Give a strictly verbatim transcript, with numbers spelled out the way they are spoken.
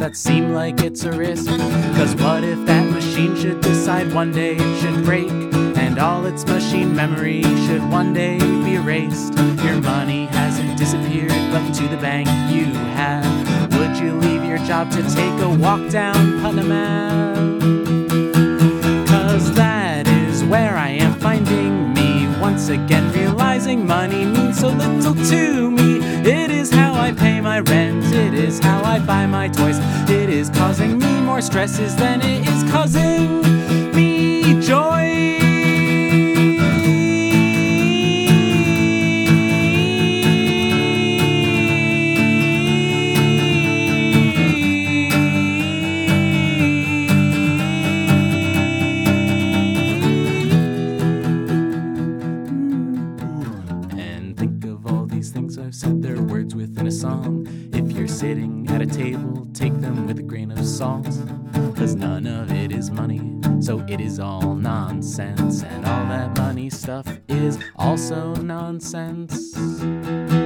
that seem like it's a risk. Cause what if that machine should decide one day it should break, and all its machine memory should one day be erased? Your money hasn't disappeared, but to the bank you have. Would you leave your job to take a walk down Putnam Ave? Cause that is where I am finding me, once again realizing money means so little to me. It is how I pay my rent, it is how I buy my toys. It is causing me more stresses than it is causing me joy. Things I've said, they're words within a song. If you're sitting at a table, take them with a grain of salt. Cause none of it is money, so it is all nonsense. And all that money stuff is also nonsense.